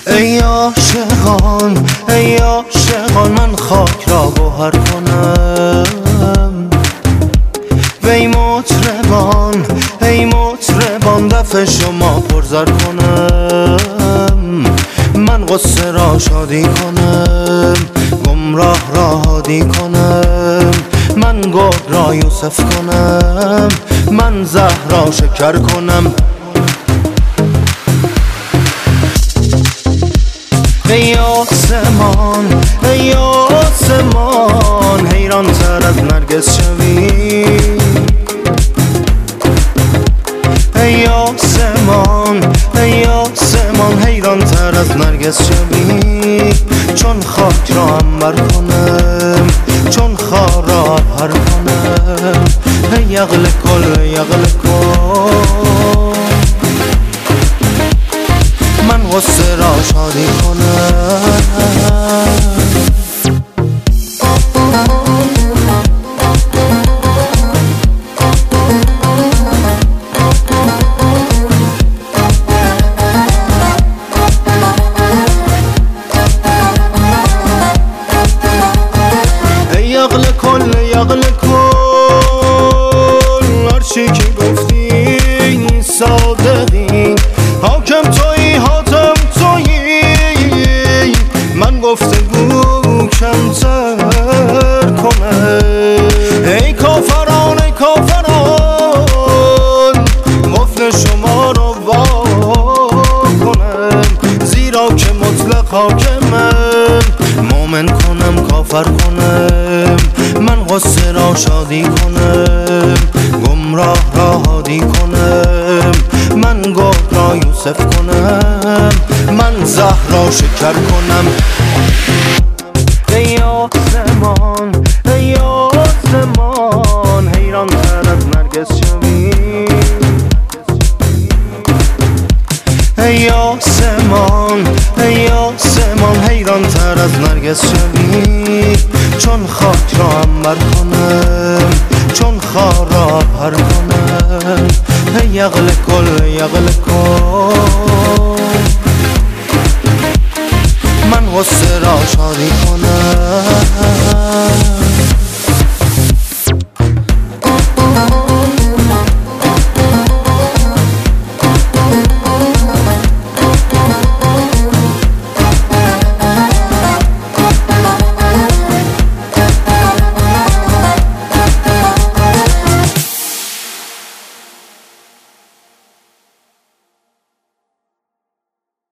ای عاشقان ای عاشقان من خاک را گوهر کنم وی مطربان ای مطربان دف شما پرزر کنم من غصه را شادی کنم گمراه را هادی کنم من گرگ را یوسف کنم من زهرا شکر کنم ای آسمان ای آسمان حیران تر از نرگس شوی ای آسمان ای آسمان حیران تر از نرگس شوی چون خاک را عنبر کنم چون خار را عبهر کنم ای یغل کل یغل کل من غصه را شادی کنم ای یغل کل یغل کل هرچی که گفتی صادقی حاکم تویی حاتم تویی من گفتگو کمتر کنم ای کافران ای کافران قفل شما رو وا کنم زیرا که مطلق حاکمم مومن کنم کافر کنم من غصه را شادی کنم گمراه را هادی کنم من گرگ را یوسف کنم من زهرا شکر کنم ای آسمان ای آسمان حیران تر از نرگس شوی ای آسمان ای آسمان حیران تر از نرگس شوی چون خاک را عنبر کنم چون خار را عبهر کنم ای یغل کل یغل کل من غصه را شادی کنم